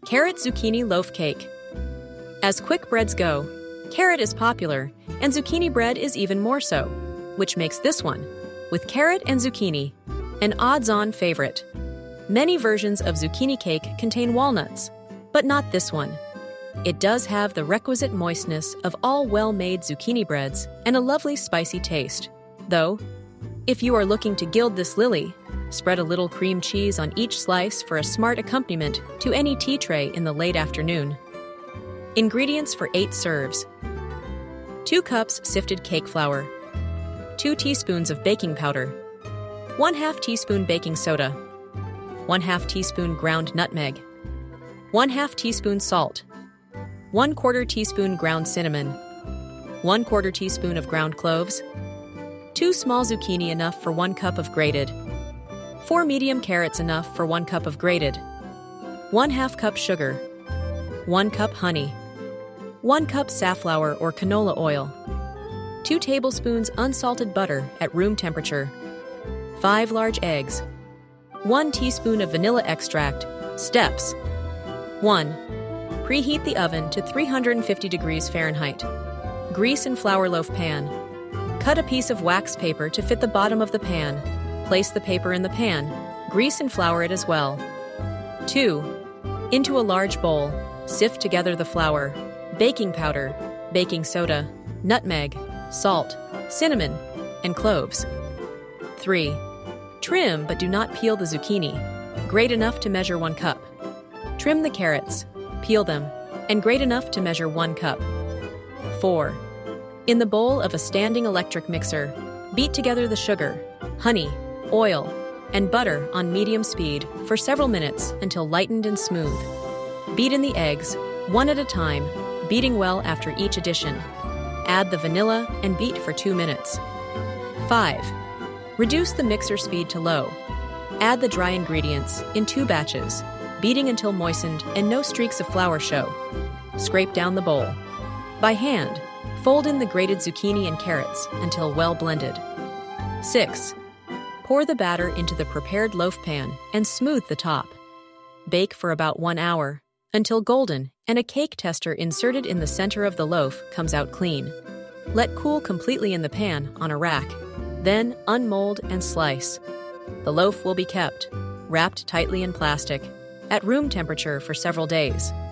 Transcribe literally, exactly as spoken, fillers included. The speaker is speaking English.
Carrot zucchini loaf cake. As quick breads go, carrot is popular, and zucchini bread is even more so, which makes this one, with carrot and zucchini, an odds-on favorite. Many versions of zucchini cake contain walnuts, but not this one. It does have the requisite moistness of all well-made zucchini breads and a lovely spicy taste. Though, if you are looking to gild this lily, spread a little cream cheese on each slice for a smart accompaniment to any tea tray in the late afternoon. Ingredients for eight serves. two cups sifted cake flour. two teaspoons of baking powder. one half teaspoon baking soda. one half teaspoon ground nutmeg. one half teaspoon salt. one quarter teaspoon ground cinnamon. one quarter teaspoon of ground cloves. two small zucchini enough for one cup of grated. four medium carrots enough for one cup of grated. one half cup sugar. one cup honey. one cup safflower or canola oil. two tablespoons unsalted butter at room temperature. five large eggs. one teaspoon of vanilla extract. Steps. one. Preheat the oven to three hundred fifty degrees Fahrenheit. Grease and flour loaf pan. Cut a piece of wax paper to fit the bottom of the pan. Place the paper in the pan. Grease and flour it as well. two. Into a large bowl, sift together the flour, baking powder, baking soda, nutmeg, salt, cinnamon, and cloves. three. Trim but do not peel the zucchini. Grate enough to measure one cup. Trim the carrots, peel them, and grate enough to measure one cup. four. In the bowl of a standing electric mixer, beat together the sugar, honey, oil, and butter on medium speed for several minutes until lightened and smooth. Beat in the eggs, one at a time, beating well after each addition. Add the vanilla and beat for two minutes. five. Reduce the mixer speed to low. Add the dry ingredients in two batches, beating until moistened and no streaks of flour show. Scrape down the bowl. By hand, fold in the grated zucchini and carrots until well blended. six. Pour the batter into the prepared loaf pan and smooth the top. Bake for about one hour until golden and a cake tester inserted in the center of the loaf comes out clean. Let cool completely in the pan on a rack. Then unmold and slice. The loaf will be kept, wrapped tightly in plastic, at room temperature for several days.